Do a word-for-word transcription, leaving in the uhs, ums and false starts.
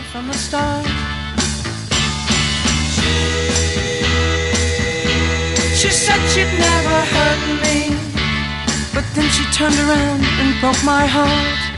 from the start. She said she'd never hurt me, but then she turned around and broke my heart.